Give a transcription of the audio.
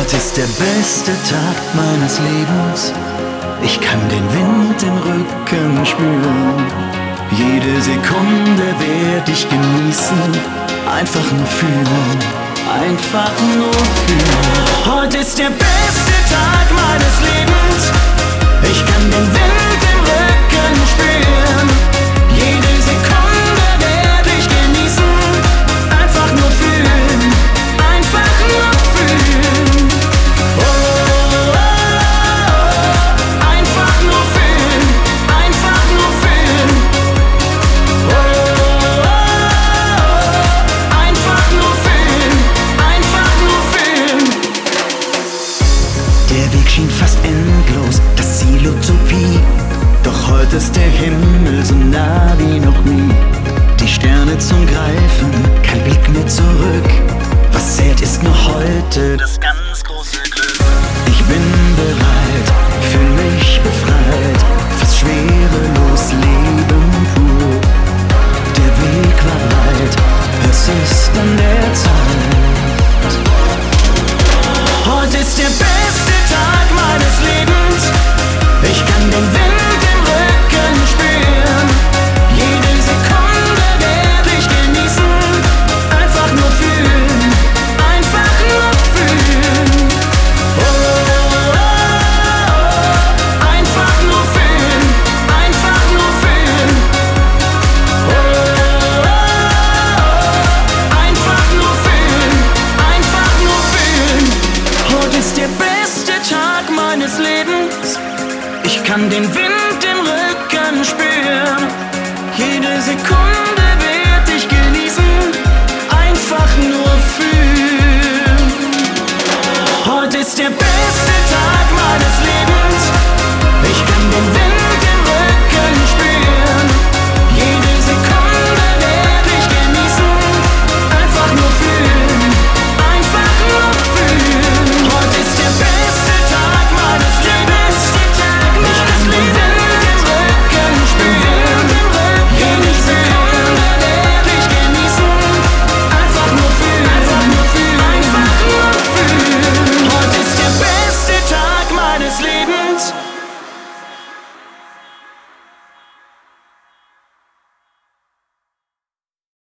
Heute ist der beste Tag meines Lebens. Ich kann den Wind im Rücken spüren. Jede Sekunde werd ich genießen. Einfach nur fühlen, einfach nur fühlen. Heute ist der beste Tag meines Lebens. Ich kann den Wind im Rücken spüren. Jede Sekunde werd ich genießen. Einfach nur fühlen, einfach nur fühlen. Oh, oh, oh. Einfach nur fühlen, einfach nur fühlen. Oh, oh, oh. Einfach nur fühlen, einfach nur fühlen. Der Weg schien fast endlos, das Ziel Utopie. Doch heute ist der Himmel so nah wie noch nie. Die Sterne zum Greifen, kein Blick mehr zurück. Was zählt ist nur heute, das